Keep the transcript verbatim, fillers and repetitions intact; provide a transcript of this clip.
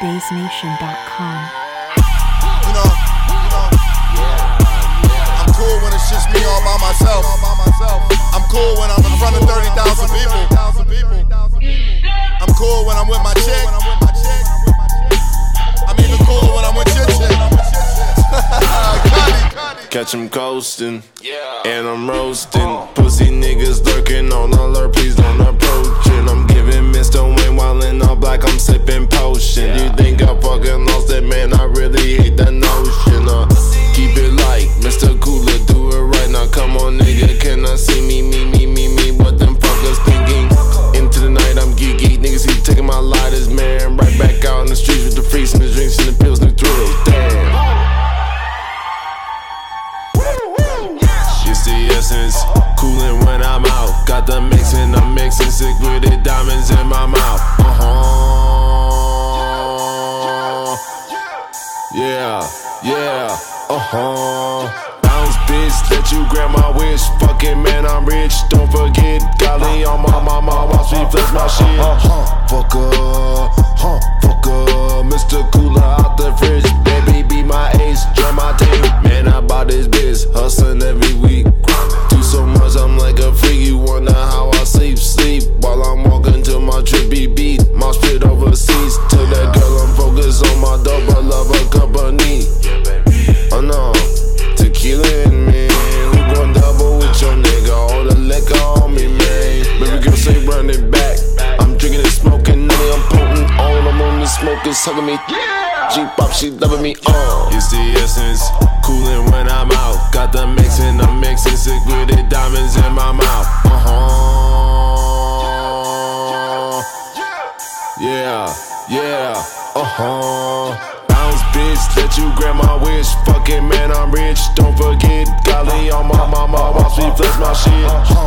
bass nation dot com. You know, you know, I'm cool when it's just me all by myself. I'm cool when I'm in front of thirty thousand people. I'm cool when I'm with my chick. I'm even cool when I'm with your chick. Catch him coastin', and I'm roasting. Pussy niggas lurking on alert, please don't approach it. I'm giving Mister Wayne while in all black, I'm sipping potion. You think I fucking lost it, man, I really hate the notion. Uh, keep it light, Mister Cooler, do it right now. Come on, nigga, can I see me, me, me, me, me? What them fuckers thinking? Into the night, I'm geeky. Niggas keep taking my lighters, man. Right back out in the streets with the freaks and the drinks and the pills and the thrills. Damn. It's the essence, coolin' when I'm out. Got the mixin', I'm mixin' sick with it, diamonds in my mouth. Uh-huh. Yeah, yeah, uh-huh. Bounce, bitch, let you grab my wish. Fucking man, I'm rich. Don't forget, golly on my mama, watch me flex my shit. Huh, fucker, huh, fucker. Mister Cooler out the fridge, baby, be my ace, join my team. Man, I bought this bitch, hustlin' every week. Do so much, I'm like a freak. You wonder how I sleep, sleep while I'm walking to my trippy beat. My spit overseas, tell that girl I'm focused on my dope, I love her company. Oh no, tequila in me. We gon' double with your nigga, all the liquor on me, man. Baby girl say run it back. I'm drinking and smoking, nutty, I'm potent. All I'm on the smoke is hugging me. G-pop, she loving me, uh. It's the essence, coolin' when I'm out. Got the mixin', I'm mixin', sick with it, diamonds in my mouth. Uh-huh. Yeah, yeah, uh-huh. Bounce, bitch, let you grab my wish. Fucking man, I'm rich. Don't forget, golly on my mama, watch me flex my shit.